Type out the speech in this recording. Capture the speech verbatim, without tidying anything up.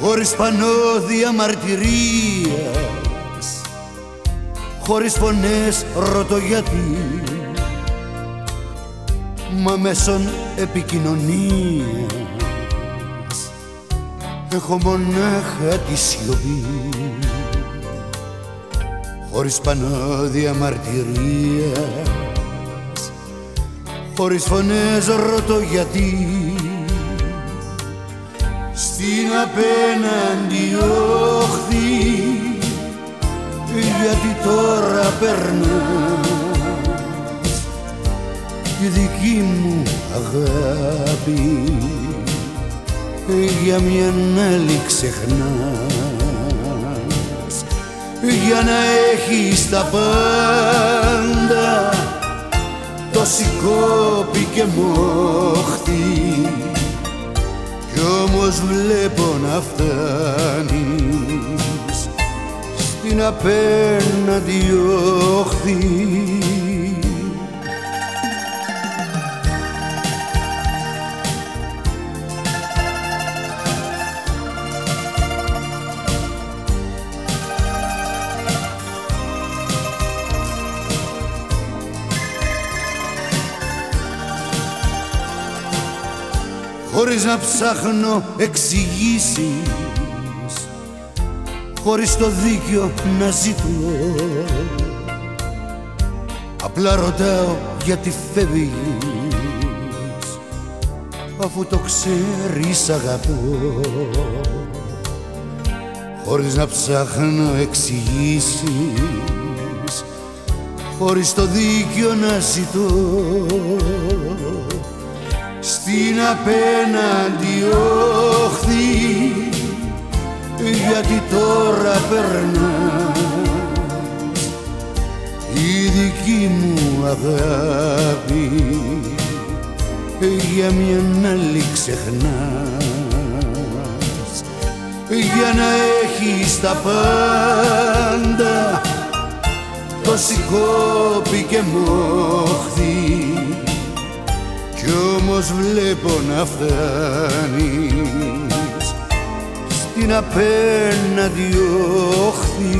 χωρίς πανώδια μαρτυρίας, χωρίς φωνές ρωτώ γιατί, μα μέσον επικοινωνίας έχω μονάχα τη σιωπή. Χωρίς πανώδια μαρτυρίας, χωρίς φωνές ρωτώ γιατί, στην απέναντι όχθη, γιατί τώρα περνάς τη δική μου αγάπη, για μια άλλη ξεχνάς, για να έχεις τα πάντα, τόση κόπη και μόχθη, κι όμως βλέπω να φτάνεις στην απέναντι όχθη. Χωρίς να ψάχνω εξηγήσεις, χωρίς το δίκιο να ζητώ, απλά ρωτάω γιατί φεύγεις, αφού το ξέρεις αγαπώ. Χωρίς να ψάχνω εξηγήσεις, χωρίς το δίκιο να ζητώ, στην απέναντι όχθη, γιατί τώρα περνάς η δική μου αγάπη, για μια άλλη ξεχνάς, για να έχεις τα πάντα, τόση κόπη και μόχθη, κι όμως βλέπω να φτάνεις στην απέναντι όχθη.